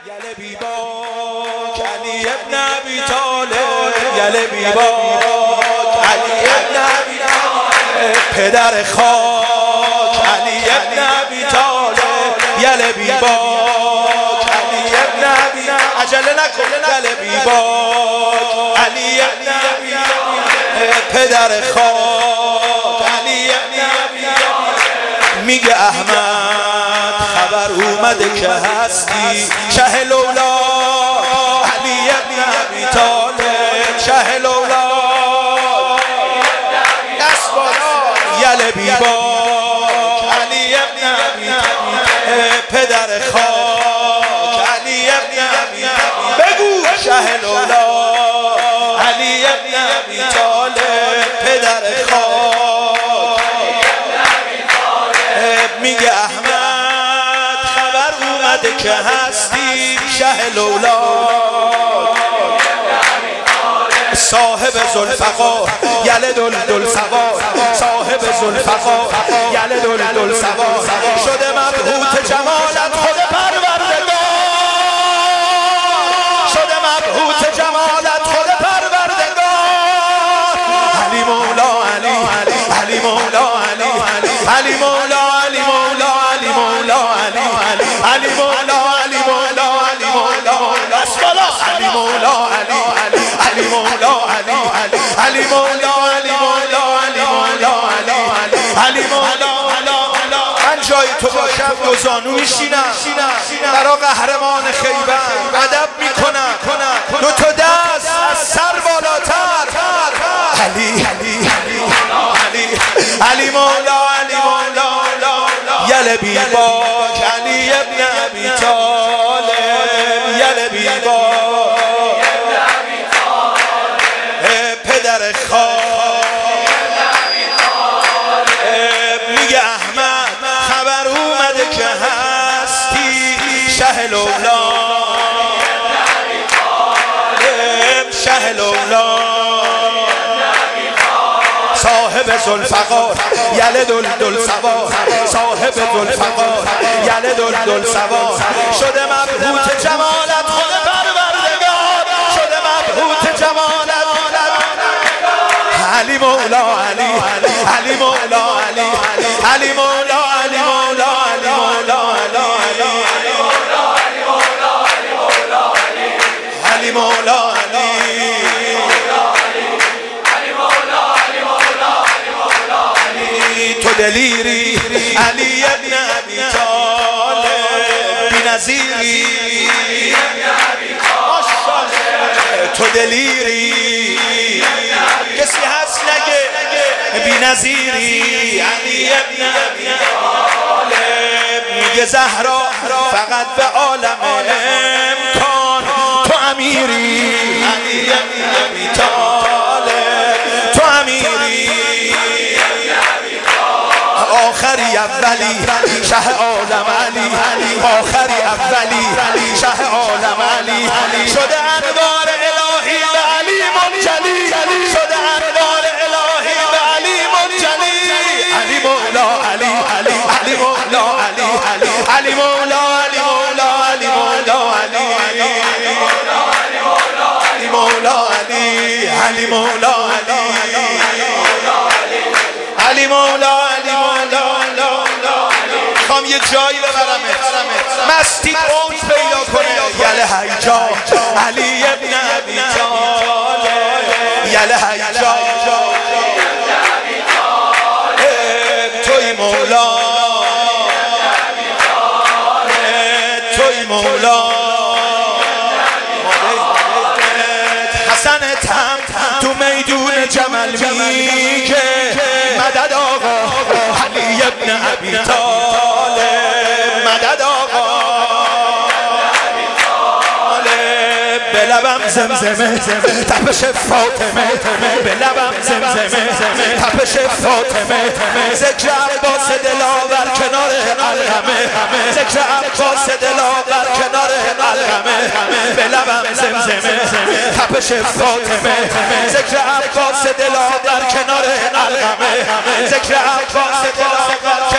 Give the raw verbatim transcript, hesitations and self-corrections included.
یله بیباک علی ابن ابی طالب، یله بیباک علی ابن ابی طالب، پدر خاک علی ابن ابی طالب، یله بیباک علی ابن ابی، عجله نکن، یله بیباک علی ابن ابی طالب، پدر خاک علی ابن ابی طالب. میگه احمد خبر اومده که هستی شه لولا علی ابن ابی طالب، شه لولا دست بالا، یله بیباک علی ابن ابی طالب، پدر خاک علی ابن ابی طالب، بگو شه لولا علی ابن ابی طالب، پدر خاک. میگه احمد خبر اومده که هستی شه لولا، صاحب ذوالفقار یله دل دل سوار، صاحب ذوالفقار یله دل دل سوار، شده مبهوت جمالت خود پروردگار، شده مبهوت جمالت خود پروردگار. علی مولا علی علی علی مولا علی علی مولا علی مولا علی مولا علی علی مولا علی مولا علی مولا اسفلا، علی مولا علی علی علی مولا علی علی مولا علی مولا علی مولا علی علی مولا. من جای تو باشم دو زانو میشینم برا قهرمان خیبر ادب میکنم، دو تا دست از سر بالاتر، علی علی علی علی مولا علی مولا، یله بیباک علی ابن ابی طالب، یله بیباک پدر خاک. میگه احمد خبر اومده که هستی شه لولا، شه لولا، صاحب ذوالفقار یله دل دل سوار، صاحب ذوالفقار یله دل دل سوار، شده مبهوت جمالت خود پروردگار، شده مبهوت جمالت علی مولا علی علی مولا علی علی مولا علی مولا علی مولا علی مولا علی. تو دلیری علی ابن ابی طالب، بی‌نظیری تو دلیری، کسی هست نگه بی‌نظیری علی ابن ابی طالب. میگه زهرا فقط به عالم امکان تو امیری علی ابن ابی طالب، تو امیری آخری اولی شه عالم علی، آخری اولی شه عالم علی، شده انوار الهی به علی منجلی، شده انوار الهی به علی منجلی. علی مولا علی علی علی مولا علی علی مولا علی مولا علی مولا علی علی مولا علی علی مولا علی علی مولا علی مولا. میخوام یه جایی ببرمت مستی اوج پیدا کنه، یله هیجا علی ابن ابی طالب، یله هیجا توی مولا، توی مولا. حسن تم تو میدون جمل میگه مدد آقا علی ابن ابی طالب، مدد آقا به لبم زمزمه تپش فاطمه، به لبم زمزمه تپش فاطمه، ذکر عباس دلاور کنار الغمه، ذکر عباس دلاور کنار الغمه، به لبم زمزمه تپش فاطمه، ذکر عباس دلاور کنار الغمه، ذکر عباس دلاور